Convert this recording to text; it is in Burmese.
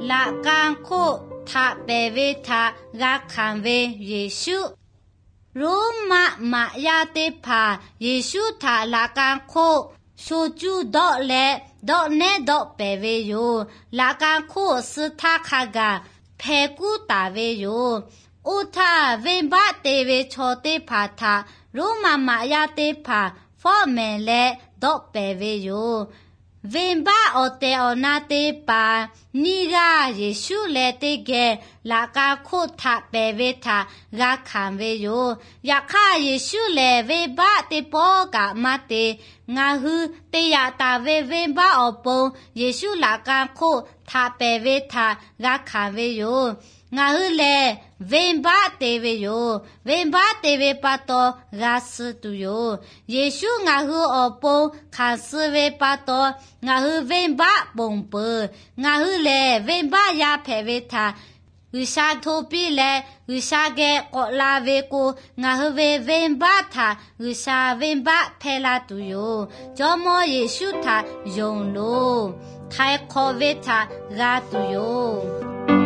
လာကန်ခုထာပေဝေထာဂါခံဝေယေရှုရိုးမယာတေဖာယေရှုထာလာကန်ခုရှုကျူတော့လေတော့နေတော့ပေဝေယိုလာကန်ခုစထာခါကဖေကူတာဝေယိုဥထာဝေဘတေဝေချောတေဖာထာရိုးမယာတေဖာဖောမေလေတော့ပေဝေယိုဝိဘအတေအနာတေပါနိရာယေရှုလေတေကေလာကာခုထပေဝေထာဂါခံဝေယိုယခယေရှုလေဝိဘတေပောကမတေငါဟုတေယတာဝေဘအပုံယေရှုလာကာခုထပေဝေထာဂါခံဝေယိုငါဟုလေဝိဘတေဝေယိုဝိဘတေဝေပတောဂါစတုယိုယေရှုငါဟုအပုံခါစဝေပတောငါဟုဝိဘပုံပငါဟုလေဝိဘယာဖေဝေထာဝိရှာထိုပိလေဝိရှာကေကောလာဝေကိုငါဟုဝိဘထာဝိရှာဝိဘဖေလာတုယိုဂျောမောယေရှုထာယုံလိုခိုင်ခောဝေထာဂါတုယို